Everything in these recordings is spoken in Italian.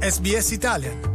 SBS Italian.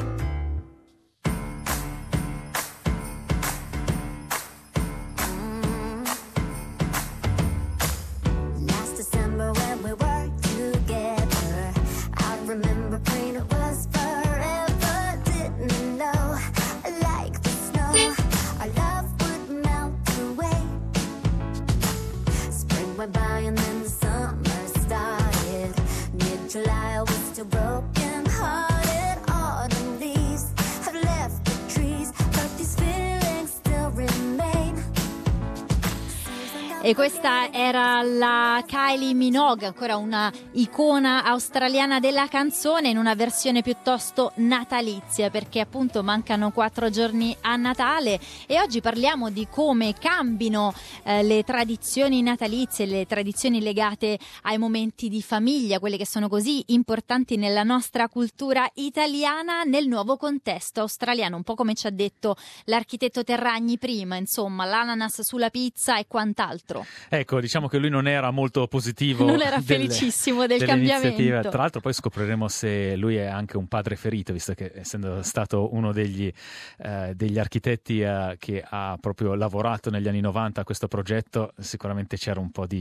E questa era la Kylie Minogue, ancora una icona australiana della canzone, in una versione piuttosto natalizia, perché appunto mancano 4 giorni a Natale e oggi parliamo di come cambino le tradizioni natalizie, le tradizioni legate ai momenti di famiglia, quelle che sono così importanti nella nostra cultura italiana nel nuovo contesto australiano, un po' come ci ha detto l'architetto Terragni prima, insomma, l'ananas sulla pizza e quant'altro. Ecco, diciamo che lui non era molto positivo. Non era felicissimo del cambiamento. Tra l'altro poi scopriremo se lui è anche un padre ferito, visto che essendo stato uno degli architetti che ha proprio lavorato negli anni 90 a questo progetto, sicuramente c'era un po' di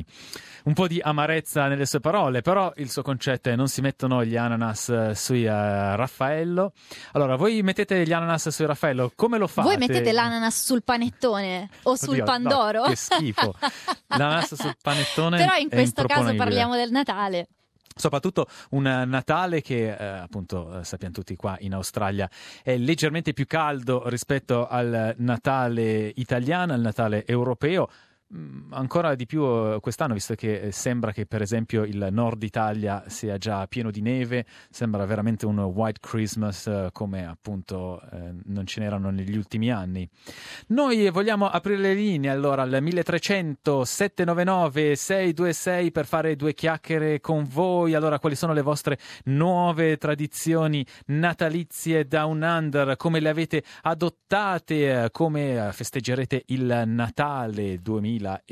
amarezza nelle sue parole, però il suo concetto è: non si mettono gli ananas sui Raffaello. Allora, voi mettete gli ananas sui Raffaello, come lo fate? Voi mettete l'ananas sul panettone o sul pandoro? No, che schifo. L'ananas sul panettone. Però in questo caso parliamo del Natale. Soprattutto un Natale che appunto sappiamo tutti qua in Australia è leggermente più caldo rispetto al Natale italiano, al Natale europeo. Ancora di più quest'anno, visto che sembra che per esempio il nord Italia sia già pieno di neve, sembra veramente un White Christmas come appunto non ce n'erano negli ultimi anni. Noi vogliamo aprire le linee allora al 1300 799 626 per fare due chiacchiere con voi. Allora, quali sono le vostre nuove tradizioni natalizie Down Under? Come le avete adottate? Come festeggerete il Natale 2017?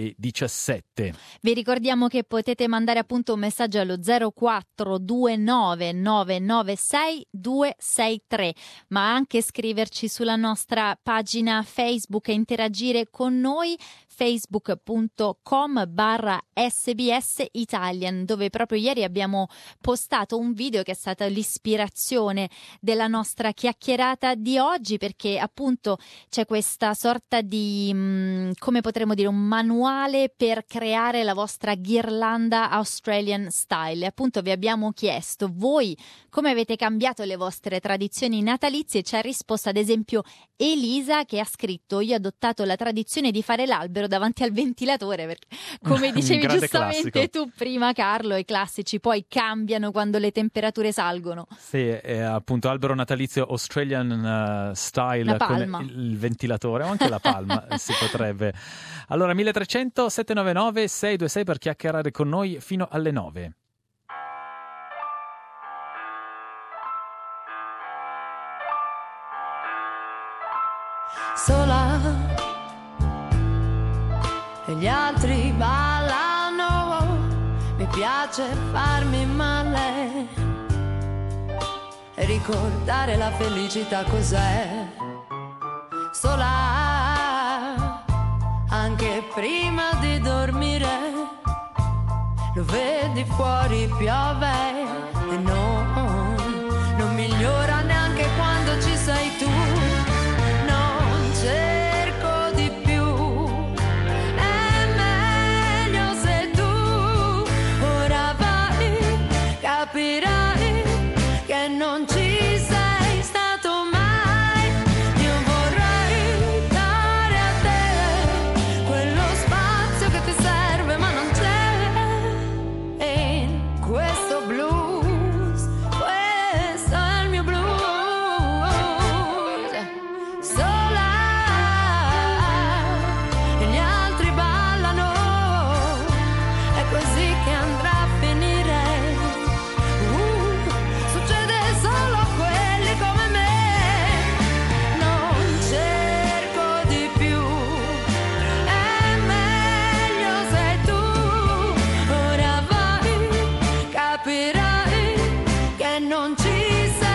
Vi ricordiamo che potete mandare appunto un messaggio allo 0429 996 263, ma anche scriverci sulla nostra pagina Facebook e interagire con noi, facebook.com/SBS Italian, dove proprio ieri abbiamo postato un video che è stata l'ispirazione della nostra chiacchierata di oggi, perché appunto c'è questa sorta di come potremmo dire, un manuale per creare la vostra ghirlanda Australian style. E appunto vi abbiamo chiesto voi come avete cambiato le vostre tradizioni natalizie. Ci ha risposto ad esempio Elisa, che ha scritto: io ho adottato la tradizione di fare l'albero davanti al ventilatore, perché come dicevi giustamente classico. Tu prima, Carlo, i classici poi cambiano quando le temperature salgono. Sì, appunto albero natalizio Australian style con il ventilatore o anche la palma si potrebbe. Allora 1300 799 626 per chiacchierare con noi fino alle 9. Sola e gli altri ballano, mi piace farmi male, ricordare la felicità cos'è. Sola anche prima di dormire, lo vedi fuori piove e non migliora neanche quando ci sei tu. Cerco di più, è meglio se tu ora vai, capirai che non ci sei stato mai. Io vorrei dare a te quello spazio che ti serve ma non c'è, e in questo blues, questo è il mio blues. Capirai che non ci sei.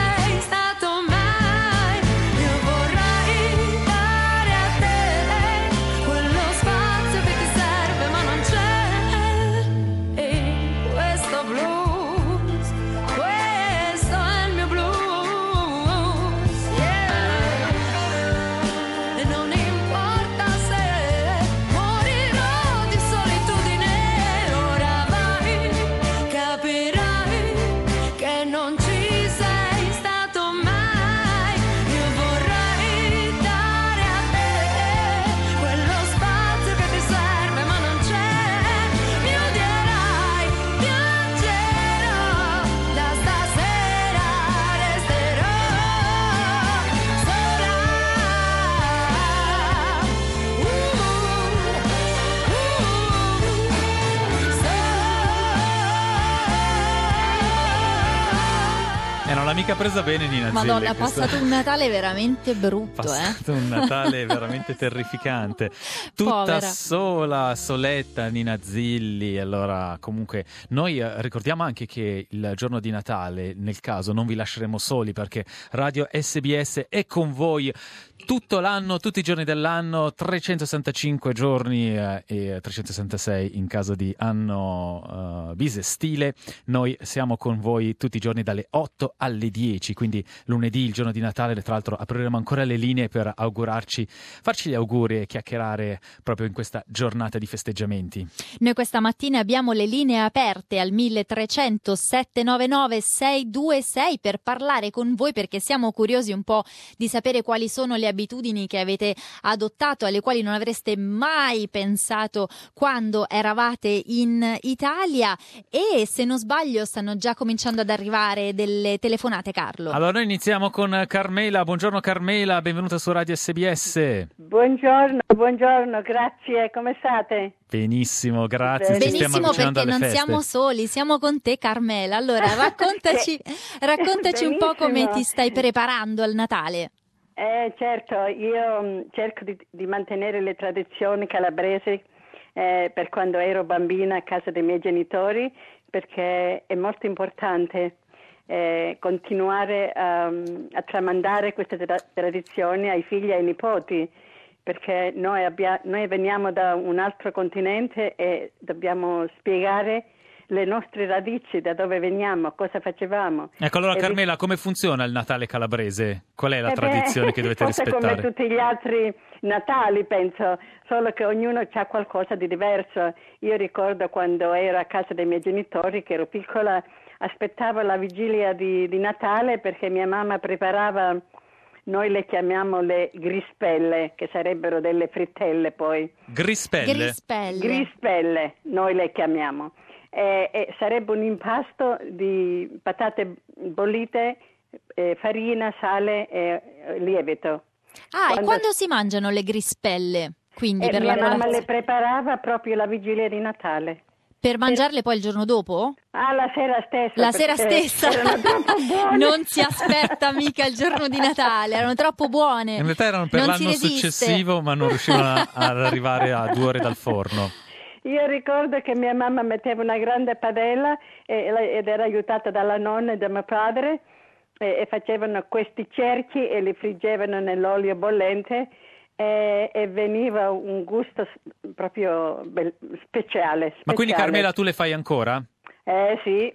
Non l'ha mica presa bene Nina Zilli. Madonna, ha passato un Natale veramente brutto, passato un Natale veramente terrificante. Tutta Povera. sola, soletta Nina Zilli. Allora, comunque, noi ricordiamo anche che il giorno di Natale, nel caso, non vi lasceremo soli, perché Radio SBS è con voi tutto l'anno, tutti i giorni dell'anno, 365 giorni e 366 in caso di anno bisestile. Noi siamo con voi tutti i giorni dalle 8 alle 10, quindi lunedì, il giorno di Natale. Tra l'altro apriremo ancora le linee per farci gli auguri e chiacchierare proprio in questa giornata di festeggiamenti. Noi questa mattina abbiamo le linee aperte al 1300 799 626 per parlare con voi, perché siamo curiosi un po' di sapere quali sono le abitudini che avete adottato, alle quali non avreste mai pensato quando eravate in Italia. E se non sbaglio stanno già cominciando ad arrivare delle telefonate, Carlo. Allora noi iniziamo con Carmela. Buongiorno Carmela, benvenuta su Radio SBS. Buongiorno, grazie, come state? Benissimo, grazie. Ci stiamo Benissimo, avvicinando perché alle non feste. siamo soli, siamo con te, Carmela. Allora raccontaci un po' come Benissimo. ti stai preparando al Natale. Certo, io cerco di mantenere le tradizioni calabresi per quando ero bambina a casa dei miei genitori, perché è molto importante continuare a tramandare queste tradizioni ai figli e ai nipoti, perché noi veniamo da un altro continente e dobbiamo spiegare le nostre radici, da dove veniamo, cosa facevamo. Ecco, allora Carmela, come funziona il Natale calabrese? Qual è la tradizione che dovete forse rispettare? come tutti gli altri Natali, penso, solo che ognuno ha qualcosa di diverso. Io ricordo quando ero a casa dei miei genitori, che ero piccola, aspettavo la vigilia di Natale perché mia mamma preparava, noi le chiamiamo le grispelle, che sarebbero delle frittelle poi. Grispelle? Grispelle, noi le chiamiamo. E sarebbe un impasto di patate bollite, farina, sale e lievito. E quando si mangiano le grispelle? Quindi per mia la mamma colazione? le preparava proprio la vigilia di Natale. Per mangiarle poi il giorno dopo? La sera stessa. La sera perché stessa? erano troppo buone. Non si aspetta mica il giorno di Natale, erano troppo buone. In realtà erano per Non si l'anno resiste. successivo, ma non riuscivano ad arrivare a 2 ore dal forno. Io ricordo che mia mamma metteva una grande padella ed era aiutata dalla nonna e da mio padre e facevano questi cerchi e li friggevano nell'olio bollente e veniva un gusto proprio speciale. Ma quindi Carmela, tu le fai ancora? Sì.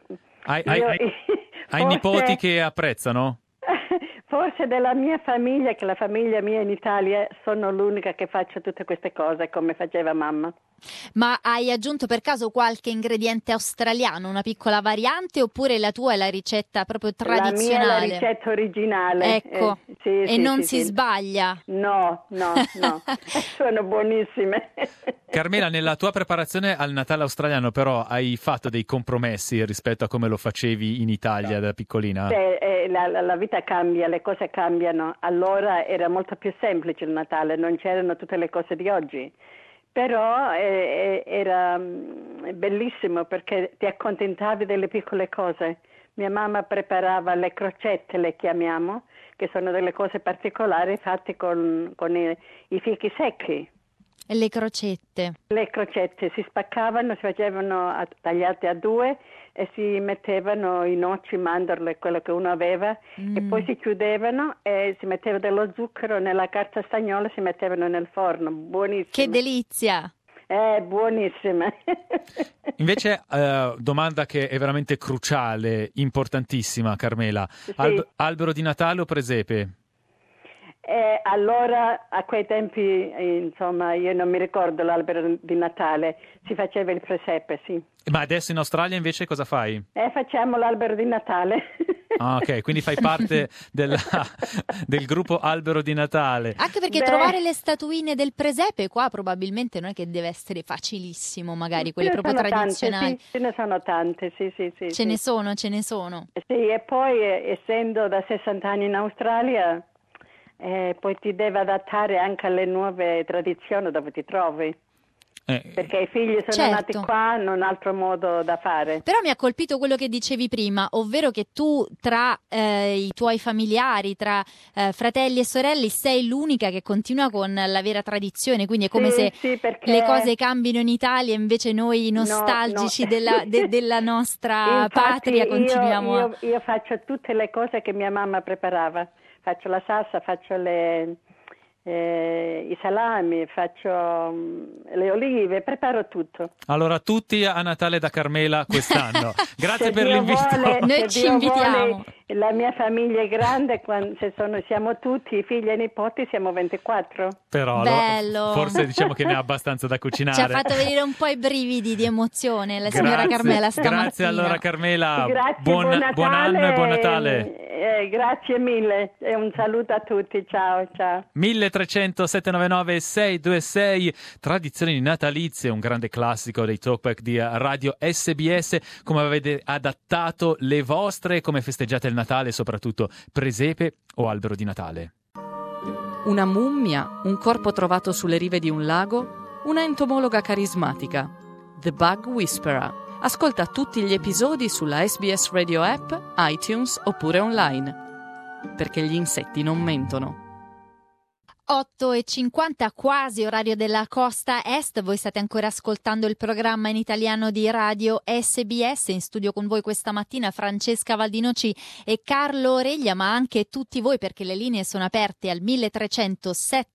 Hai nipoti che apprezzano? Forse della mia famiglia, che la famiglia mia in Italia, sono l'unica che faccio tutte queste cose come faceva mamma. Ma hai aggiunto per caso qualche ingrediente australiano, una piccola variante, oppure la tua è la ricetta proprio tradizionale? La mia è la ricetta originale. Ecco, sì, non sì, si sbaglia? No, sono buonissime. Carmela, nella tua preparazione al Natale australiano però hai fatto dei compromessi rispetto a come lo facevi in Italia da piccolina? La vita cambia, le cose cambiano. Allora era molto più semplice il Natale, non c'erano tutte le cose di oggi. Però era bellissimo perché ti accontentavi delle piccole cose. Mia mamma preparava le crocette, le chiamiamo, che sono delle cose particolari fatte con i fichi secchi. E le crocette? Le crocette si spaccavano, si facevano tagliate a 2 e si mettevano i noci, mandorle, quello che uno aveva, e poi si chiudevano e si metteva dello zucchero nella carta stagnola e si mettevano nel forno. Buonissime. Che delizia! Buonissime. Invece, domanda che è veramente cruciale, importantissima, Carmela. Sì. Albero di Natale o presepe? Allora, a quei tempi, insomma, io non mi ricordo l'albero di Natale, si faceva il presepe, sì. Ma adesso in Australia invece cosa fai? Facciamo l'albero di Natale. Ah, ok, quindi fai parte del gruppo Albero di Natale. Anche perché trovare le statuine del presepe qua probabilmente non è che deve essere facilissimo, magari quelle proprio tradizionali. Tante, sì, ce ne sono tante, sì. Ce ne sono. Sì, e poi essendo da 60 anni in Australia, poi ti devi adattare anche alle nuove tradizioni dove ti trovi. perché i figli sono certo. nati qua, hanno un altro modo da fare. Però mi ha colpito quello che dicevi prima, ovvero che tu tra i tuoi familiari, tra fratelli e sorelle, sei l'unica che continua con la vera tradizione, quindi è come se perché... le cose cambino in Italia, invece noi nostalgici della nostra patria continuiamo io faccio tutte le cose che mia mamma preparava, faccio la salsa, faccio i salami, faccio le olive, preparo tutto. Allora tutti a Natale da Carmela quest'anno. Grazie per l'invito. Noi ci invitiamo. La mia famiglia è grande, siamo tutti, figli e nipoti, siamo 24. Però bello. Forse diciamo che ne ha abbastanza da cucinare. Ci ha fatto venire un po' i brividi di emozione la signora Carmela stamattina. Grazie allora Carmela, grazie, buon anno e buon Natale. Grazie mille e un saluto a tutti, ciao. 1300 799 626, tradizioni natalizie, un grande classico dei talkback di Radio SBS. Come avete adattato le vostre, come festeggiate il Natale, soprattutto presepe o albero di Natale? Una mummia, un corpo trovato sulle rive di un lago, una entomologa carismatica. The Bug Whisperer. Ascolta tutti gli episodi sulla SBS Radio App, iTunes oppure online. Perché gli insetti non mentono. 8:50, quasi orario della costa est. Voi state ancora ascoltando il programma in italiano di Radio SBS. In studio con voi questa mattina Francesca Valdinoci e Carlo Reglia, ma anche tutti voi, perché le linee sono aperte al 1300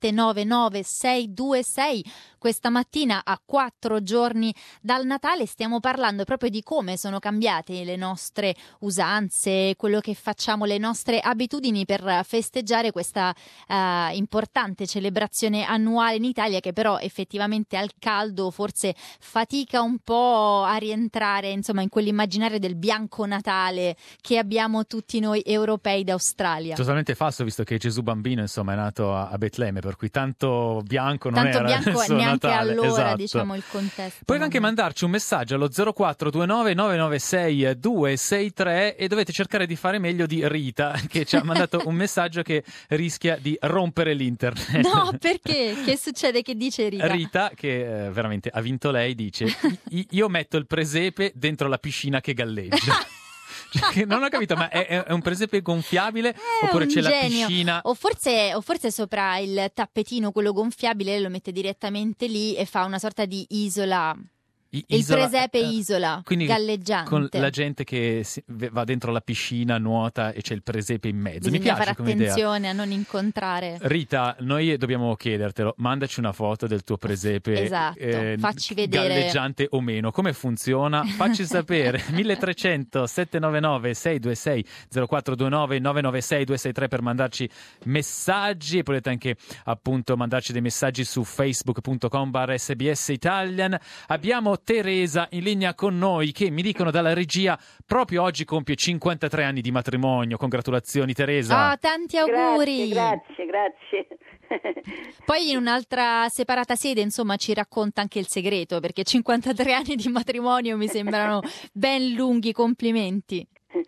799 626. Questa mattina, a 4 giorni dal Natale, stiamo parlando proprio di come sono cambiate le nostre usanze, quello che facciamo, le nostre abitudini per festeggiare questa importante celebrazione annuale in Italia, che però effettivamente al caldo forse fatica un po' a rientrare, insomma, in quell'immaginario del bianco Natale che abbiamo tutti noi europei d'Australia. Totalmente falso, visto che Gesù bambino, insomma, è nato a Betlemme, per cui tanto bianco non tanto era bianco neanche Natale, allora, esatto. diciamo il contesto. Puoi anche mandarci un messaggio allo 0429 996 263 e dovete cercare di fare meglio di Rita, che ci ha mandato un messaggio che rischia di rompere l'internet. No, perché? Che succede? Che dice Rita? Rita, che veramente ha vinto lei, dice: io metto il presepe dentro la piscina che galleggia. Cioè, non ho capito, ma è un presepe gonfiabile oppure c'è la piscina? O forse sopra il tappetino, quello gonfiabile, lei lo mette direttamente lì e fa una sorta di isola. Il presepe isola, quindi galleggiante. Con la gente che va dentro la piscina, nuota e c'è il presepe in mezzo. Bisogna Mi piace fare come idea. attenzione a non incontrare. Rita, noi dobbiamo chiedertelo, mandaci una foto del tuo presepe. Esatto, facci vedere. Galleggiante o meno, come funziona? Facci sapere. 1300 799 626 0429 996 263 per mandarci messaggi, e potete anche appunto mandarci dei messaggi su facebook.com/SBS Italian. Abbiamo Teresa in linea con noi, che mi dicono dalla regia proprio oggi compie 53 anni di matrimonio. Congratulazioni Teresa. Tanti auguri. Grazie. Poi in un'altra separata sede, insomma, ci racconta anche il segreto, perché 53 anni di matrimonio mi sembrano ben lunghi. Complimenti.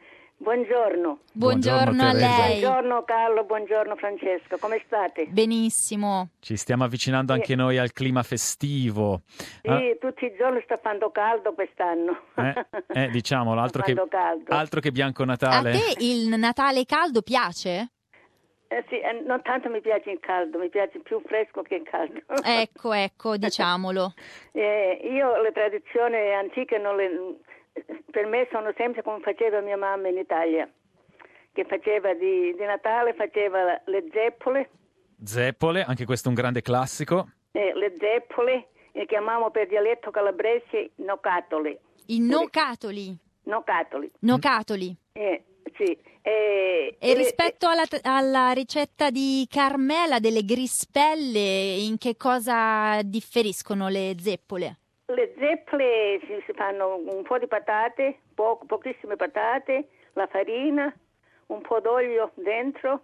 Buongiorno a lei. Buongiorno Carlo, buongiorno Francesco, come state? Benissimo. Ci stiamo avvicinando anche noi al clima festivo. Sì, tutti i giorni sta facendo caldo quest'anno. Diciamolo, altro che bianco Natale. A te il Natale caldo piace? Sì, non tanto mi piace il caldo, mi piace più fresco che il caldo. Ecco, diciamolo. Io le tradizioni antiche per me sono sempre come faceva mia mamma in Italia, che faceva di Natale, faceva le zeppole, anche questo è un grande classico. Le zeppole, le chiamiamo per dialetto calabrese nocatoli. I nocatoli? Nocatoli. Sì. E rispetto alla ricetta di Carmela delle grispelle, in che cosa differiscono le zeppole? Le zeppole si fanno un po' di patate, pochissime patate, la farina, un po' d'olio dentro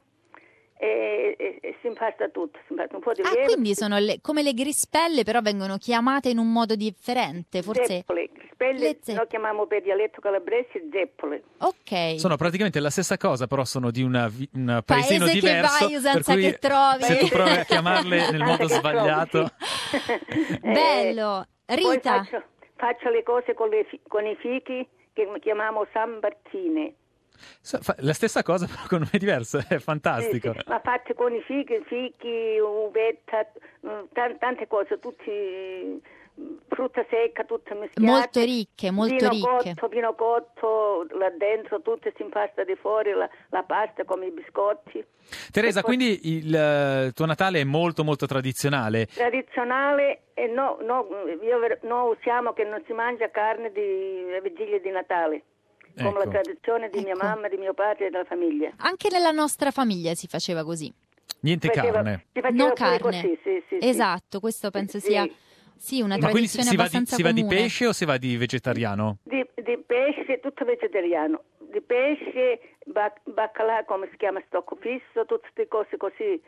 e si impasta tutto. Si impasta un po' di lievito. Quindi sono come le grispelle, però vengono chiamate in un modo differente, forse. Zeppole, grispelle, noi chiamiamo per dialetto calabrese zeppole. Ok. Sono praticamente la stessa cosa, però sono di un paesino diverso. Che vai, usanza per cui che trovi. Se tu provi a chiamarle nel modo sbagliato. Bello. Rita. Poi faccio le cose con i fichi che chiamiamo sambartine. La stessa cosa però con nome diverso, è fantastico. Sì, ma fatte con i fichi, uvetta, tante cose, tutti frutta secca, tutte mischiate. Molto ricche, molto ricche. Vino cotto, là dentro tutto si impasta di fuori la pasta come i biscotti. Teresa, quindi il tuo Natale è molto molto tradizionale. Tradizionale e no, usiamo che non si mangia carne di vigilia di Natale. Come la tradizione di mia mamma, di mio padre e della famiglia. Anche nella nostra famiglia si faceva così. Niente carne. Si faceva No pure carne. Così, sì. Esatto, questo penso sia una tradizione abbastanza si va comune. di pesce o si va di vegetariano? Di pesce, tutto vegetariano. Di pesce, baccalà, come si chiama, stocco fisso, tutte queste cose così,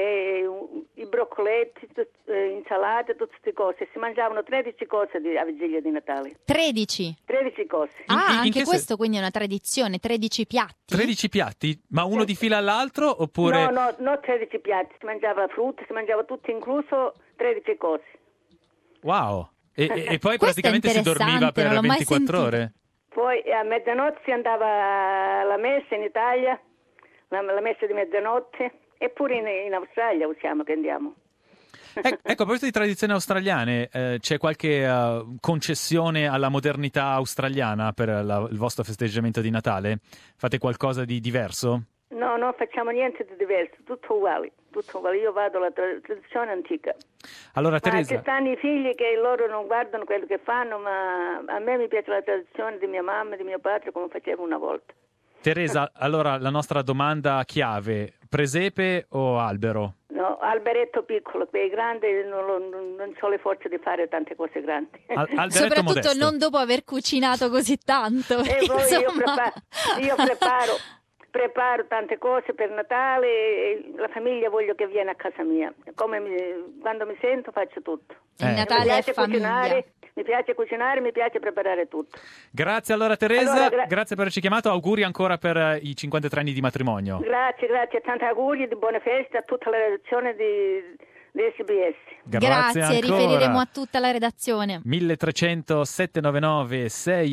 i broccoletti, insalate, tutte queste cose. Si mangiavano 13 cose a vigilia di Natale. 13? 13 cose. Anche questo quindi è una tradizione, 13 piatti? 13 piatti? Ma uno di fila all'altro oppure... No, 13 piatti. Si mangiava la frutta, si mangiava tutto incluso, 13 cose. Wow! E poi Questo praticamente si dormiva per 24 ore? Poi a mezzanotte si andava alla messa in Italia, la messa di mezzanotte, eppure in Australia usiamo che andiamo. Ecco, a proposito di tradizioni australiane, c'è qualche concessione alla modernità australiana per il vostro festeggiamento di Natale? Fate qualcosa di diverso? No, non facciamo niente di diverso, tutto uguale. Io vado alla tradizione antica. Allora, Teresa... Ma ci stanno i figli che loro non guardano quello che fanno, ma a me mi piace la tradizione di mia mamma e di mio padre come facevo una volta. Teresa, allora la nostra domanda chiave, presepe o albero? No, alberetto piccolo, quei grandi non ho le forze di fare tante cose grandi. Soprattutto modesto. Non dopo aver cucinato così tanto. E poi io preparo tante cose per Natale e la famiglia voglio che viene a casa mia. Quando mi sento faccio tutto. Il Natale è famiglia. Mi piace cucinare, mi piace preparare tutto. Grazie allora Teresa, grazie per averci chiamato, auguri ancora per i 53 anni di matrimonio. Grazie, tanti auguri di buone feste a tutta la redazione di SBS. Grazie, riferiremo a tutta la redazione. 1300 799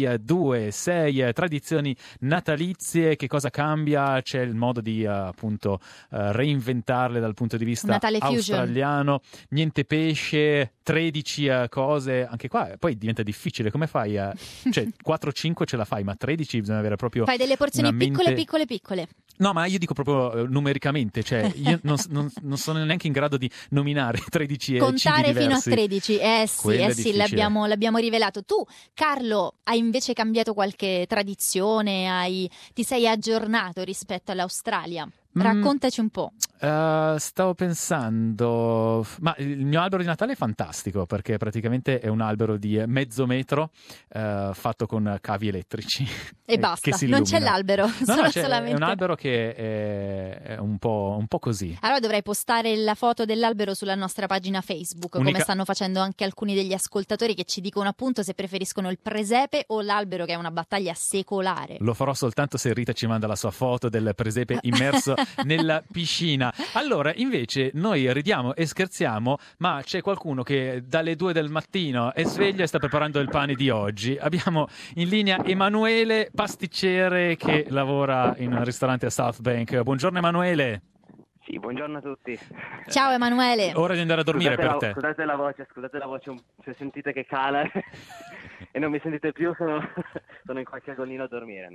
626 tradizioni natalizie, che cosa cambia? C'è il modo di appunto reinventarle dal punto di vista Natale australiano. Niente pesce, 13 cose, anche qua poi diventa difficile, come fai cioè 4-5 ce la fai, ma 13 bisogna avere proprio fai delle porzioni mente... piccole. No, ma io dico proprio numericamente, cioè io non sono neanche in grado di nominare 13 contare cibi fino a diversi. 13, sì, l'abbiamo rivelato. Tu, Carlo, hai invece cambiato qualche tradizione, ti sei aggiornato rispetto all'Australia? Raccontaci un po'. Stavo pensando, ma il mio albero di Natale è fantastico perché praticamente è un albero di mezzo metro fatto con cavi elettrici e basta, che non c'è l'albero. È un albero che è un po' così. Allora dovrei postare la foto dell'albero sulla nostra pagina Facebook, come stanno facendo anche alcuni degli ascoltatori che ci dicono appunto se preferiscono il presepe o l'albero, che è una battaglia secolare. Lo farò soltanto se Rita ci manda la sua foto del presepe immerso nella piscina. Allora, invece, noi ridiamo e scherziamo, ma c'è qualcuno che dalle 2 del mattino è sveglio e sta preparando il pane di oggi. Abbiamo in linea Emanuele, pasticcere che lavora in un ristorante a South Bank. Buongiorno Emanuele. Sì, buongiorno a tutti. Ciao Emanuele. Ora di andare a dormire per te. Scusate la voce, se sentite che cala e non mi sentite più, sono in qualche agonino a dormire. No?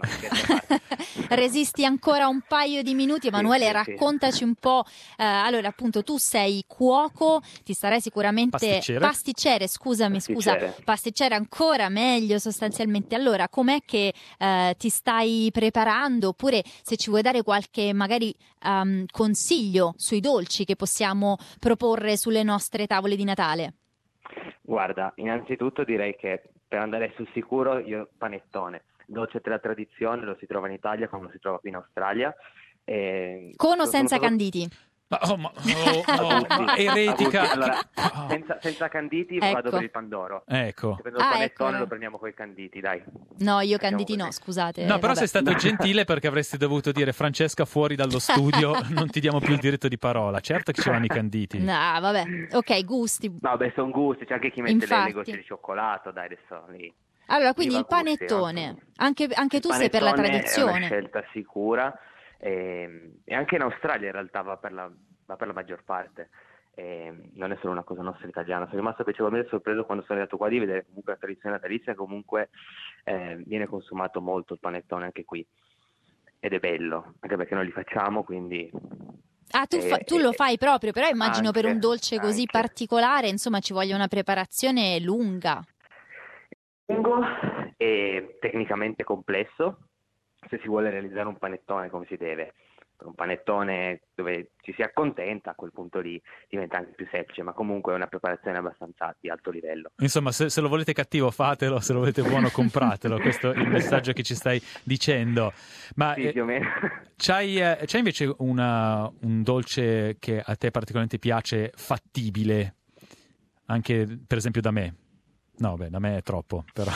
Resisti ancora un paio di minuti, Emanuele, sì. raccontaci un po'. Allora, appunto, tu sei cuoco, ti sarai sicuramente pasticcere, pasticcere ancora meglio sostanzialmente. Allora, com'è che ti stai preparando? Oppure se ci vuoi dare qualche magari consiglio sui dolci che possiamo proporre sulle nostre tavole di Natale? Guarda, innanzitutto direi che per andare sul sicuro io panettone, dolce della tradizione, lo si trova in Italia come lo si trova qui in Australia. Con o senza canditi? ma eretica. Allora, senza canditi vado per il Pandoro. Ecco. Se prendo il panettone ecco. lo prendiamo con i canditi, dai. No, io Facciamo canditi no, così. scusate. No, però vabbè. sei stato gentile perché avresti dovuto dire Francesca fuori dallo studio, non ti diamo più il diritto di parola. Certo che ci vanno i canditi. No, vabbè. Ok, gusti. No, beh, sono gusti, c'è anche chi mette Infatti. le gocce di cioccolato, dai, adesso lì. Allora, quindi Viva il panettone. gusti, Anche tu sei per la panettone è una tradizione. scelta sicura e anche in Australia in realtà va per la maggior parte. Non è solo una cosa nostra italiana. Sono rimasto piacevolmente sorpreso quando sono arrivato qua di vedere comunque la tradizione natalizia, comunque viene consumato molto il panettone anche qui ed è bello, anche perché noi li facciamo, quindi... Ah, tu lo fai proprio, però immagino per un dolce così anche. particolare, insomma, ci voglia una preparazione lunga. Lungo e tecnicamente complesso se si vuole realizzare un panettone come si deve. Per un panettone dove ci si accontenta, a quel punto lì diventa anche più semplice, ma comunque è una preparazione abbastanza di alto livello. Insomma, se lo volete cattivo fatelo, se lo volete buono compratelo, questo è il messaggio che ci stai dicendo. Ma Sì, più o meno. c'hai invece un dolce che a te particolarmente piace, fattibile, anche per esempio da me? No, beh, da me è troppo, però...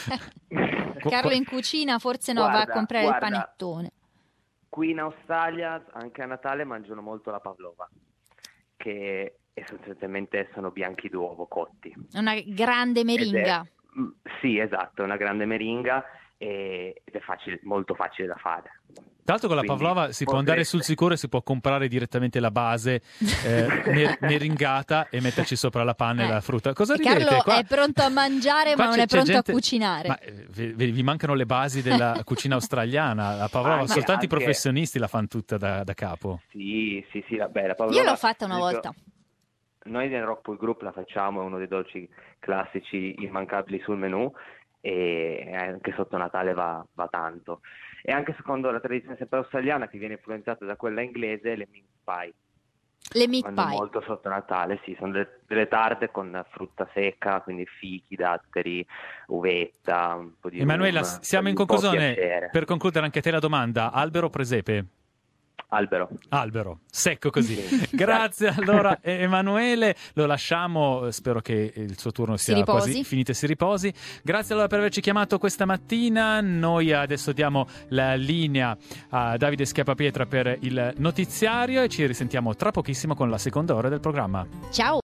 Carlo in cucina forse no, va a Guarda, comprare il guarda. panettone. Qui in Australia, anche a Natale, mangiano molto la pavlova, che sostanzialmente sono bianchi d'uovo cotti. Una grande meringa. Sì, esatto, è una grande meringa ed è molto facile da fare. Tra l'altro con la Quindi pavlova si può andare sul sicuro e si può comprare direttamente la base meringata e metterci sopra la panna e la frutta. Cosa ridete? Carlo Qua- è pronto a mangiare qua ma non c'è è pronto gente- a cucinare. Ma vi mancano le basi della cucina australiana. La pavlova, Anche- soltanto i anche- professionisti la fanno tutta da capo. Sì, vabbè, la pavlova... Io l'ho fatta una ad esempio, volta. Noi nel Rockpool Group la facciamo, è uno dei dolci classici immancabili sul menù e anche sotto Natale va tanto. E anche secondo la tradizione sempre australiana, che viene influenzata da quella inglese, le mince pie. Le meat Vanno pie. molto sotto Natale, sì, sono delle tarte con frutta secca, quindi fichi, datteri, uvetta, un po' di Emanuela, rum, siamo in un po' conclusione. piacere. Per concludere anche a te la domanda, albero o presepe? Albero. Secco così. Sì. Grazie allora Emanuele, lo lasciamo, spero che il suo turno sia riposi. quasi finito e si riposi. Grazie allora per averci chiamato questa mattina, noi adesso diamo la linea a Davide Schiappapietra per il notiziario e ci risentiamo tra pochissimo con la seconda ora del programma. Ciao.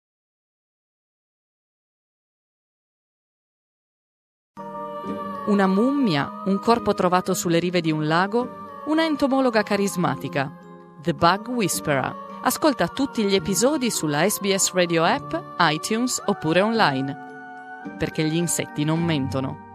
Una mummia, un corpo trovato sulle rive di un lago, una entomologa carismatica. The Bug Whisperer. Ascolta tutti gli episodi sulla SBS Radio App, iTunes oppure online. Perché gli insetti non mentono.